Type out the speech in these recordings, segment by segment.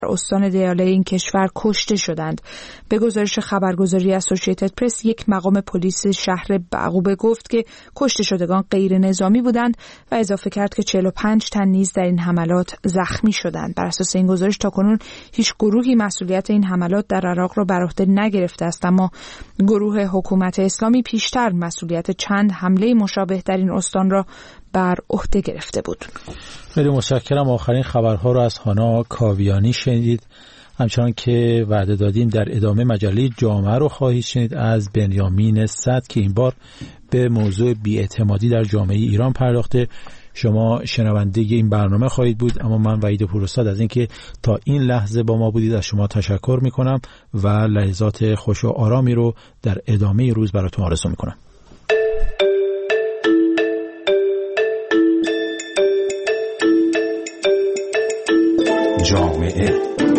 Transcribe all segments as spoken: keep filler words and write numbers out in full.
استان دیاله این کشور کشته شدند. به گزارش خبرگزاری اسوسییتد پرس، یک مقام پلیس شهر بعقوبه گفت که کشته شدگان غیر نظامی بودند و اضافه کرد که چهل و پنج تن نیز در این حملات زخمی شدند. بر اساس این گزارش تاکنون هیچ گروهی مسئولیت این حملات در عراق را بر عهده نگرفته است، اما گروه حکومت اسلامی پیشتر مسئولیت چند حمله مشابه در این استان را بر عهده گرفته بود. خیلی متشکرم. آخرین خبرها را از هانا کاویانی شنیدید. همچنان که وعده دادیم در ادامه مجله جامعه رو خواهید شنید از بنیامین صدر که این بار به موضوع بی‌اعتمادی در جامعه ایران پرداخته. شما شنونده این برنامه خواهید بود، اما من وحید پوراستاد از اینکه تا این لحظه با ما بودید از شما تشکر میکنم و لحظات خوش و آرامی رو در ادامه روز براتون آرزو میکنم. جامعه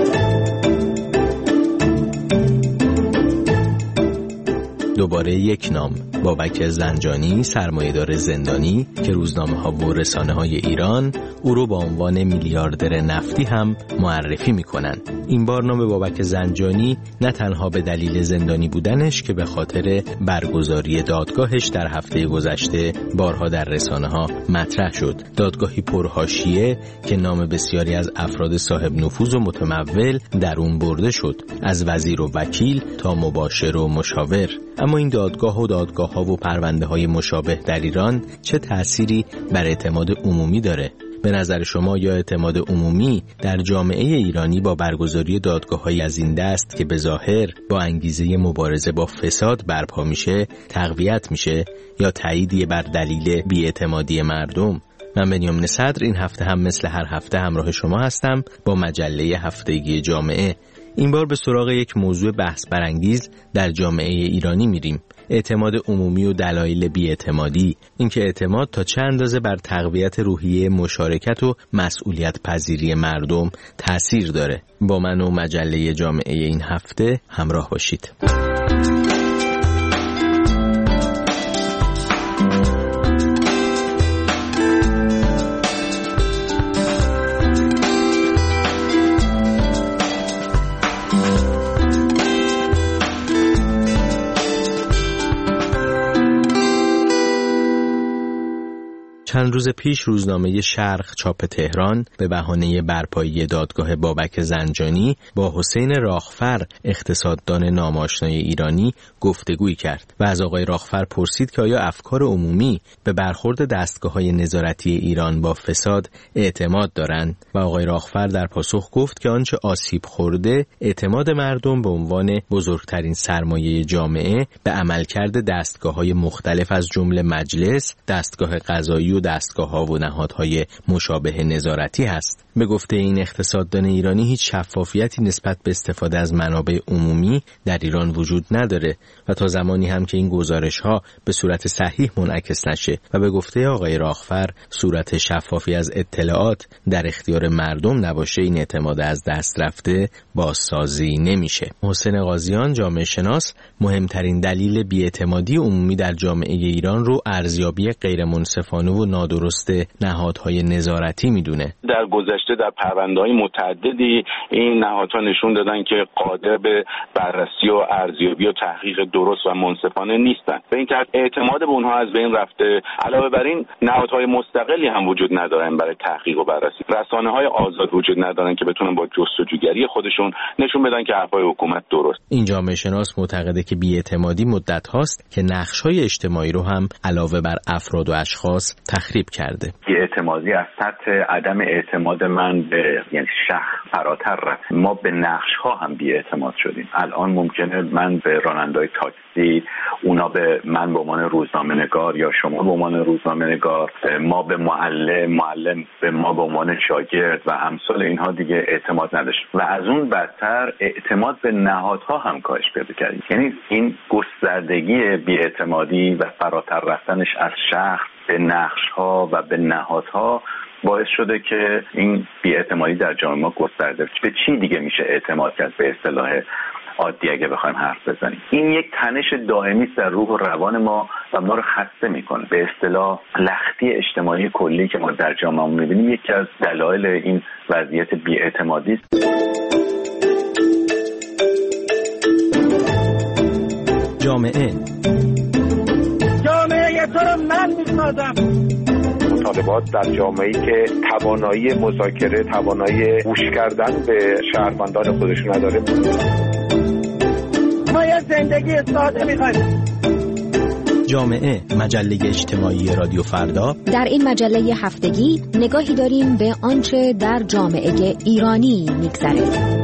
دوباره یک نام، بابک زنجانی، سرمایه‌دار زندانی که روزنامه‌ها و رسانه‌های ایران او رو با عنوان میلیاردر نفتی هم معرفی می‌کنن. این بار نام بابک زنجانی نه تنها به دلیل زندانی بودنش که به خاطر برگزاری دادگاهش در هفته گذشته بارها در رسانه‌ها مطرح شد. دادگاهی پرحاشیه که نام بسیاری از افراد صاحب نفوذ و متمول در اون برده شد، از وزیر و وکیل تا مباشر و مشاور. اما این دادگاه و دادگاه‌ها و پرونده‌های مشابه در ایران چه تأثیری بر اعتماد عمومی داره؟ به نظر شما یا اعتماد عمومی در جامعه ایرانی با برگزاری دادگاه‌های از این دست که به ظاهر با انگیزه مبارزه با فساد برپا میشه تقویت میشه یا تاییدیه بر دلیل بی‌اعتمادی مردم؟ من بنیامین صدر این هفته هم مثل هر هفته همراه شما هستم با مجله هفتگی جامعه. این بار به سراغ یک موضوع بحث برانگیز در جامعه ایرانی میریم: اعتماد عمومی و دلایل بی‌اعتمادی. اینکه اعتماد تا چه اندازه بر تقویت روحیه مشارکت و مسئولیت پذیری مردم تأثیر داره. با من و مجله جامعه این هفته همراه باشید. چند روز پیش روزنامه شرق چاپ تهران به بهانه برپایی دادگاه بابک زنجانی با حسین راغفر، اقتصاددان ناماشنای ایرانی، گفتگویی کرد و از آقای راغفر پرسید که آیا افکار عمومی به برخورد دستگاه‌های نظارتی ایران با فساد اعتماد دارند و آقای راغفر در پاسخ گفت که آنچه آسیب خورده اعتماد مردم به عنوان بزرگترین سرمایه جامعه به عملکرد دستگاه‌های مختلف از جمله مجلس، دستگاه قضایی و دستگاه‌ها و نهادهای مشابه نظارتی هست. به گفته این اقتصاددان ایرانی هیچ شفافیتی نسبت به استفاده از منابع عمومی در ایران وجود نداره و تا زمانی هم که این گزارش‌ها به صورت صحیح منعکس نشه و به گفته آقای راغفر صورت شفافی از اطلاعات در اختیار مردم نباشه، این اعتماد از دست رفته بازسازی نمیشه. حسین قاضیان، جامعه شناس، مهمترین دلیل بی‌اعتمادی عمومی در جامعه ایران رو ارزیابی غیر منصفانه و نادرست نهادهای نظارتی میدونه. در گذشته در پرونده‌های متعددی این نهادها نشون دادن که قادر به بررسی و ارزیابی و تحقیق درست و منصفانه نیستن. به این ترتیب اعتماد به اونها از بین رفته. علاوه بر این نهادهای مستقلی هم وجود ندارن برای تحقیق و بررسی. رسانه‌های آزاد وجود ندارن که بتونن با جستجوگری خودشون نشون بدن که حرفای حکومت درست. این جامعه شناس معتقده که بی‌اعتمادی مدت هاست که نقش‌های اجتماعی رو هم علاوه بر افراد و اشخاص تخریب کرده. بی‌اعتمادی از سطح عدم اعتماد من به یعنی شخص فراتر رفت. ما به نقش‌ها هم بی‌اعتماد شدیم. الان ممکنه من به راننده‌های تاکسی، اونا به من به عنوان روزنامه‌نگار یا شما به عنوان روزنامه‌نگار، ما به معلم، معلم به ما به عنوان شاگرد و امثال اینها دیگه اعتماد نداشت و از اون بدتر اعتماد به نهادها هم کاهش پیدا کرد. یعنی این گستردگی بی‌اعتمادی و فراتر رفتنش از شخص به نقش‌ها و به نهادها باعث شده که این بی‌اعتمادی در جامعه ما گسترده. به چی دیگه میشه اعتماد کرد به اصطلاح عادی اگه بخوایم حرف بزنیم. این یک تنش دائمی در روح و روان ما و ما رو خسته میکنه. به اصطلاح لختی اجتماعی کلی که ما در جامعه میبینیم یکی از دلایل این وضعیت بی‌اعتمادی است. جامعه جامعه تو رو من میسازم. مطالبات در جامعه‌ای که توانایی مذاکره، توانایی گوش کردن به شهروندان خودش نداره. ما یه زندگی ساده می‌خوایم. جامعه، مجله اجتماعی رادیو فردا. در این مجله هفتگی نگاهی داریم به آنچه در جامعه ایرانی می‌گذره.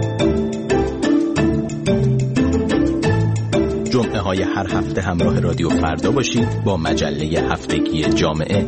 جمعه های هر هفته همراه رادیو فردا باشید با مجله هفتگی جامعه.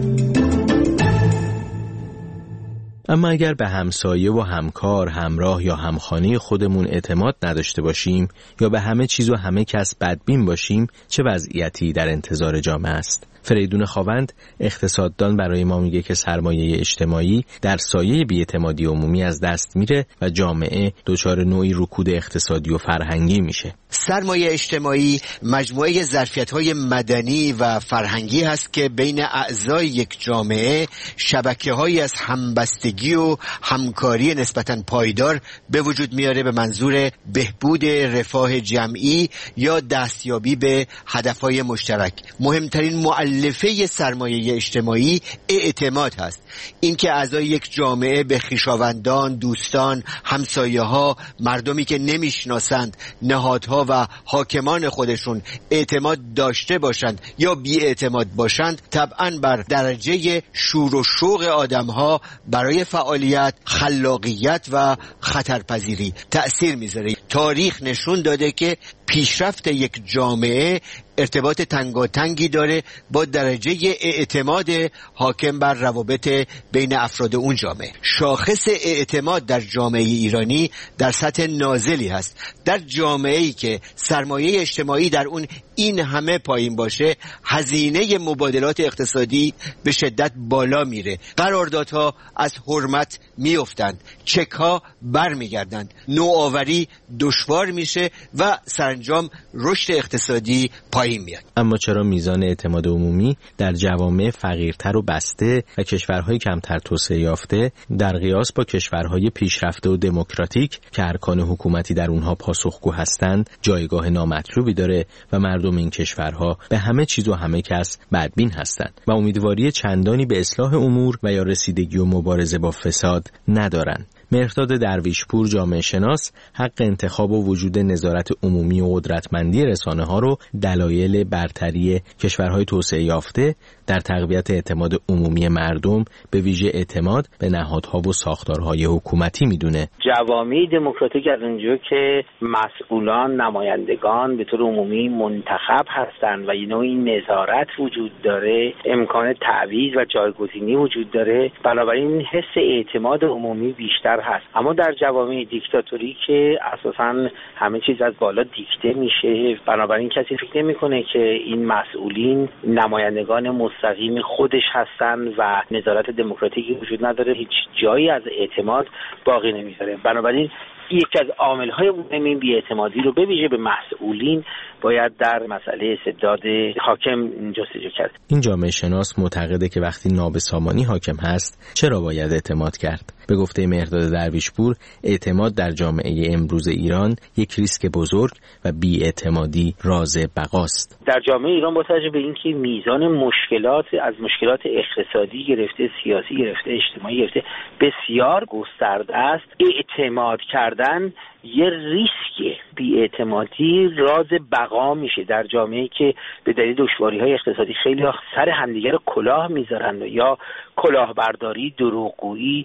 اما اگر به همسایه و همکار، همراه یا همخانه خودمون اعتماد نداشته باشیم یا به همه چیز و همه کس بدبین باشیم، چه وضعیتی در انتظار جامعه است؟ فریدون خاوند اقتصاددان برای ما میگه که سرمایه اجتماعی در سایه بی‌اعتمادی عمومی از دست میره و جامعه دچار نوعی رکود اقتصادی و فرهنگی میشه. سرمایه اجتماعی مجموعه ظرفیت‌های مدنی و فرهنگی هست که بین اعضای یک جامعه شبکه‌هایی از همبستگی و همکاری نسبتاً پایدار به وجود میاره به منظور بهبود رفاه جمعی یا دستیابی به هدف‌های مشترک. مهمترین مؤلفه سرمایه اجتماعی اعتماد هست. اینکه اعضای یک جامعه به خویشاوندان، دوستان، همسایه‌ها، مردمی که نمیشناسند، نهادها و حاکمان خودشون اعتماد داشته باشند یا بی اعتماد باشند، طبعاً بر درجه شور و شوق آدم‌ها برای فعالیت، خلاقیت و خطرپذیری تأثیر میذاره. تاریخ نشون داده که پیشرفت یک جامعه ارتباط تنگاتنگی داره با درجه اعتماد حاکم بر روابط بین افراد اون جامعه. شاخص اعتماد در جامعه ایرانی در سطح نازلی هست. در جامعه‌ای که سرمایه اجتماعی در اون این همه پایین باشه، هزینه مبادلات اقتصادی به شدت بالا میره. قراردادها از حرمت میافتند، چک‌ها برمیگردند، نوآوری دشوار میشه و سرانجام رشد اقتصادی پایین میاد. اما چرا میزان اعتماد عمومی در جوامع فقیرتر و بسته و کشورهای کمتر توسعه یافته در قیاس با کشورهای پیشرفته و دموکراتیک که ارکان حکومتی در اونها پاسخگو هستند جایگاه نامطلوبی داره و مردم این کشورها به همه چیز و همه کس بدبین هستند و امیدواری چندانی به اصلاح امور و یا رسیدگی و مبارزه با فساد ندارند؟ مهرداد درویشپور جامعه شناس حق انتخاب و وجود نظارت عمومی و قدرتمندی رسانه‌ها رو دلایل برتری کشورهای توسعه یافته در تقویت اعتماد عمومی مردم به ویژه اعتماد به نهادها و ساختارهای حکومتی میدونه. جوامع دموکراتیک از اونجا که مسئولان، نمایندگان به طور عمومی منتخب هستند و نوعی نظارت وجود داره، امکان تعویض و جایگزینی وجود داره، بنابراین حس اعتماد عمومی بیشتر هست. اما در جوامع دیکتاتوری که اساساً همه چیز از بالا دیکته میشه، بنابراین کسی فکر نمیکنه که این مسئولین نمایندگان مستقیم خودش هستن و نظارت دموکراتیکی وجود نداره، هیچ جایی از اعتماد باقی نمیذاره. بنابراین یکی از عامل‌های مهم این بی‌اعتمادی رو به ویژه به مسئولین باید در مسئله استبداد حاکم جستجو کرد. این جامعه شناس معتقده که وقتی نابسامانی حاکم هست چرا باید اعتماد کرد؟ به گفته مهرداد درویشپور اعتماد در جامعه امروز ایران یک ریسک بزرگ و بی‌اعتمادی راز بقاست. در جامعه ایران با توجه به اینکه میزان مشکلات از مشکلات اقتصادی گرفته، سیاسی گرفته، اجتماعی گرفته بسیار گسترده است، اعتماد کردن یه ریسک بی‌اعتمادی راز بقا میشه در جامعه‌ای که به دلیل دشواری‌های اقتصادی خیلی سر همدیگه رو کلاه میذارن یا کلاهبرداری، دروغگویی،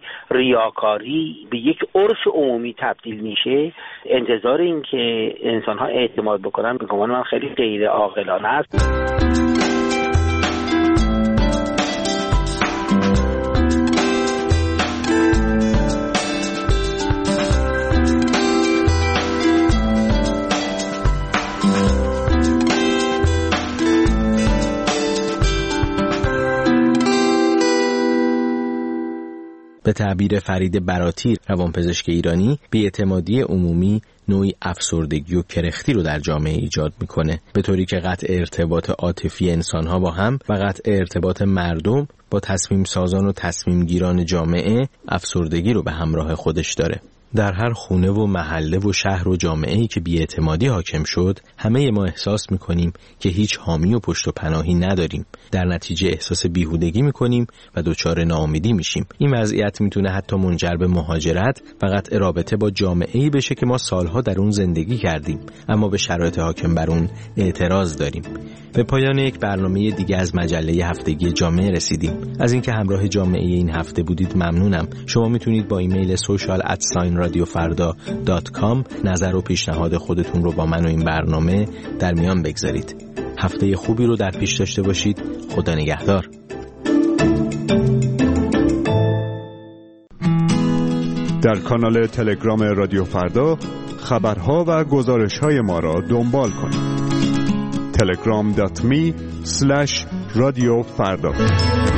ریاکاری به یک عرف عمومی تبدیل میشه. انتظار این که انسان‌ها اعتماد بکنن به گمان من خیلی غیر عاقلانه است. به تعبیر فرید براتی روانپزشک ایرانی، بی‌اعتمادی عمومی نوعی افسردگی و کرختی رو در جامعه ایجاد میکنه، به طوری که قطع ارتباط عاطفی انسانها با هم و قطع ارتباط مردم با تصمیم سازان و تصمیم گیران جامعه افسردگی رو به همراه خودش داره. در هر خونه و محله و شهر و جامعه‌ای که بی‌اعتمادی حاکم شد، همه ما احساس می‌کنیم که هیچ حامی و پشت و پناهی نداریم. در نتیجه احساس بیهودگی می‌کنیم و دچار ناامیدی میشیم. این وضعیت میتونه حتی منجر به مهاجرت و قطع رابطه با جامعه‌ای بشه که ما سالها در اون زندگی کردیم، اما به شرایط حاکم بر اون اعتراض داریم. به پایان یک برنامه دیگه از مجله هفتگی جامعه رسیدیم. از اینکه همراه جامعه این هفته بودید ممنونم. شما میتونید با ایمیل social at radiofrda دات کام نظر و پیشنهاد خودتون رو با من و این برنامه در میان بگذارید. هفته خوبی رو در پیش داشته باشید. خدا نگهدار. در کانال تلگرام رادیو فردا خبرها و گزارش‌های ما را دنبال کنید. telegram dot me slash radio farda